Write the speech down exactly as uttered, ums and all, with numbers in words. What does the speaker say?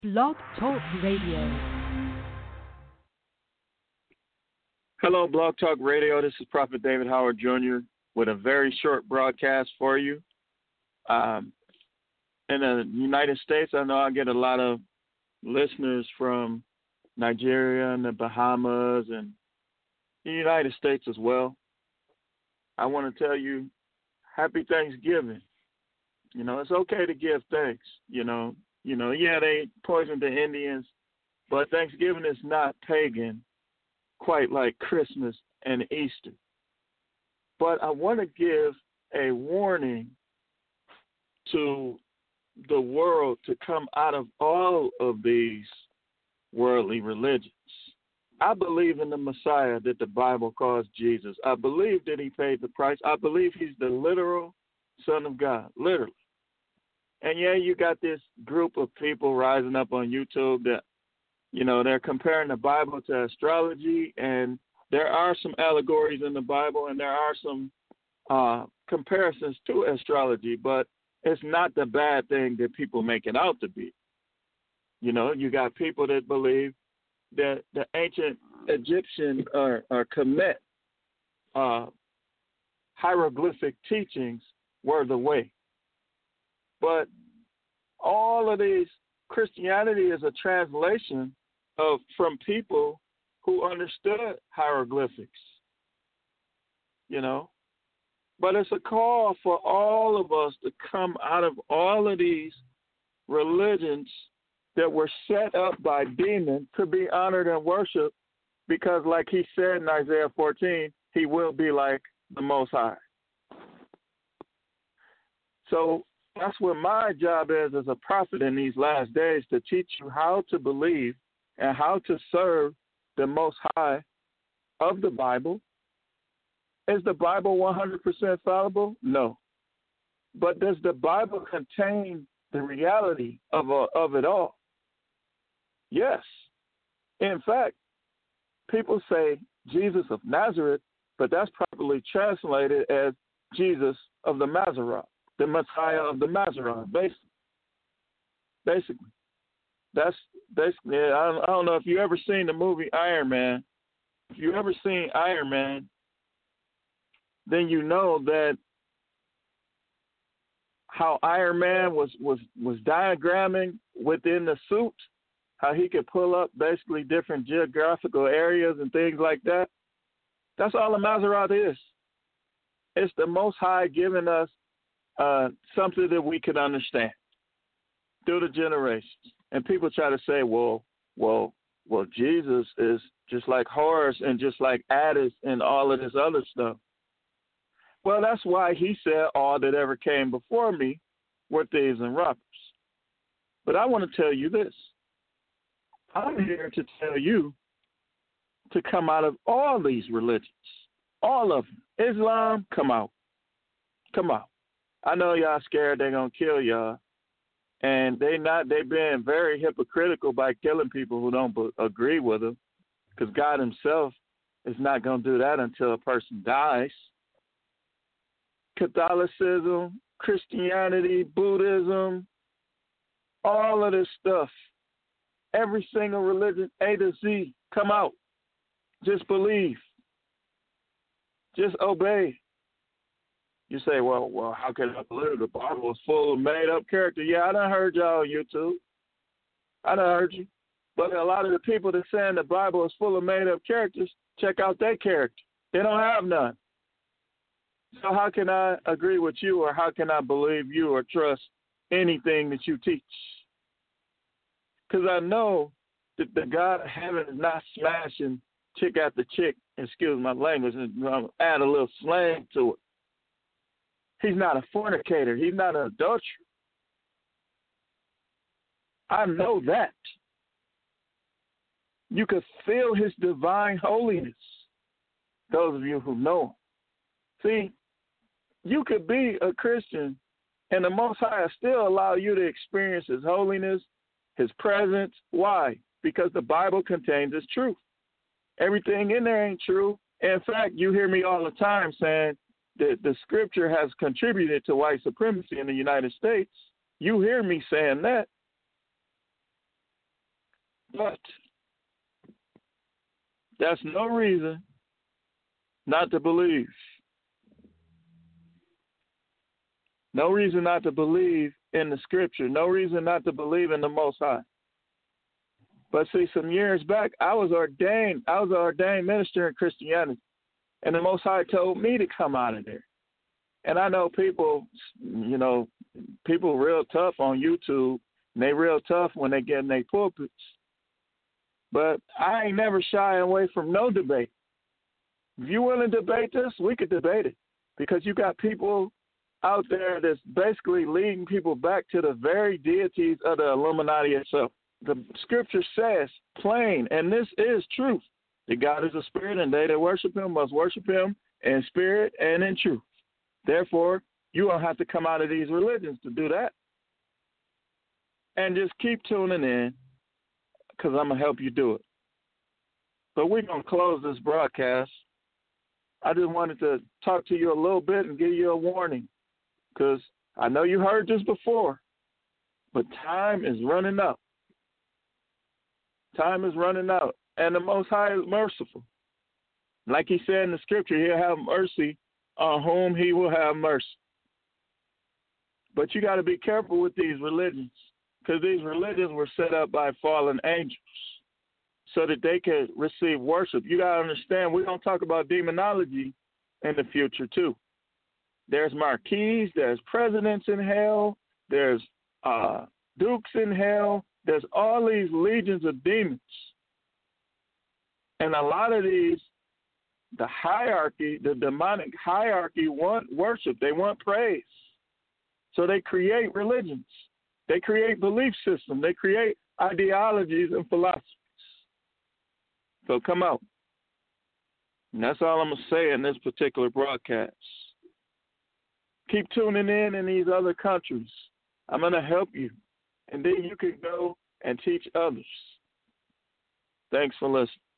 Blog Talk Radio. Hello, Blog Talk Radio. This is Prophet David Howard Junior with a very short broadcast for you. Um, in the United States, I know I get a lot of listeners from Nigeria and the Bahamas and the United States as well. I want to tell you, happy Thanksgiving. You know, it's okay to give thanks. You know, you know, yeah, they poisoned the Indians, but Thanksgiving is not pagan, quite like Christmas and Easter. But I want to give a warning to the world to come out of all of these worldly religions. I believe in the Messiah that the Bible calls Jesus. I believe that he paid the price. I believe he's the literal Son of God, literally. And yeah, you got this group of people rising up on YouTube that, you know, they're comparing the Bible to astrology, and there are some allegories in the Bible, and there are some uh, comparisons to astrology, but it's not the bad thing that people make it out to be. You know, you got people that believe that the ancient Egyptian or, or Kemet uh, hieroglyphic teachings were the way. But all of these, Christianity is a translation of from people who understood hieroglyphics, you know. But it's a call for all of us to come out of all of these religions that were set up by demons to be honored and worshiped, because like he said in Isaiah fourteen, he will be like the Most High. So that's what my job is as a prophet in these last days, to teach you how to believe and how to serve the Most High of the Bible. Is the Bible one hundred percent fallible? No. But does the Bible contain the reality of, uh, of it all? Yes. In fact, people say Jesus of Nazareth, but that's properly translated as Jesus of the Mazarah, the Messiah of the Mazarah, basically. Basically. That's basically it. I don't, I don't know if you ever seen the movie Iron Man. If you ever seen Iron Man, then you know that how Iron Man was, was, was diagramming within the suit, how he could pull up basically different geographical areas and things like that. That's all a Mazzaroth is. It's the Most High giving us uh, something that we can understand through the generations. And people try to say, well, well, well, Jesus is just like Horus and just like Addis and all of this other stuff. Well, that's why he said all that ever came before me were thieves and robbers. But I want to tell you this. I'm here to tell you to come out of all these religions, all of them. Islam, come out. Come out. I know y'all scared they're going to kill y'all. And they not, they've been very hypocritical by killing people who don't b- agree with them, because God himself is not going to do that until a person dies. Catholicism, Christianity, Buddhism, all of this stuff, every single religion, A to Z, come out. Just believe. Just obey. You say, well, well, how can I believe? The Bible is full of made-up characters. Yeah, I done heard y'all on YouTube. I done heard you. But a lot of the people that saying the Bible is full of made-up characters, check out their character. They don't have none. So how can I agree with you, or how can I believe you or trust anything that you teach? Because I know that the God of heaven is not smashing chick after chick, excuse my language, and I'm add a little slang to it. He's not a fornicator. He's not an adulterer. I know that. You could feel his divine holiness, those of you who know him. See, you could be a Christian and the Most High still allow you to experience his holiness, his presence. Why? Because the Bible contains his truth. Everything in there ain't true. In fact, you hear me all the time saying that the scripture has contributed to white supremacy in the United States. You hear me saying that. But that's no reason not to believe. No reason not to believe in the scripture. No reason not to believe in the Most High. But see, some years back, I was ordained. I was an ordained minister in Christianity. And the Most High told me to come out of there. And I know people, you know, people real tough on YouTube, and they real tough when they get in their pulpits. But I ain't never shy away from no debate. If you willing to debate this, we could debate it. Because you got people out there that's basically leading people back to the very deities of the Illuminati itself. The scripture says plain, and this is truth, that God is a spirit, and they that worship him must worship him in spirit and in truth. Therefore, you don't have to come out of these religions to do that. And just keep tuning in, because I'm going to help you do it. But we're going to close this broadcast. I just wanted to talk to you a little bit and give you a warning, because I know you heard this before, but time is running out. Time is running out, and the Most High is merciful. Like he said in the scripture, he'll have mercy on whom he will have mercy. But you got to be careful with these religions, because these religions were set up by fallen angels so that they could receive worship. You got to understand, we're going to talk about demonology in the future too. There's marquis, there's presidents in hell, there's uh, dukes in hell, there's all these legions of demons. And a lot of these, the hierarchy, the demonic hierarchy want worship. They want praise. So they create religions. They create belief systems. They create ideologies and philosophies. So come out. And that's all I'm going to say in this particular broadcast. Keep tuning in in these other countries. I'm going to help you. And then you can go and teach others. Thanks for listening.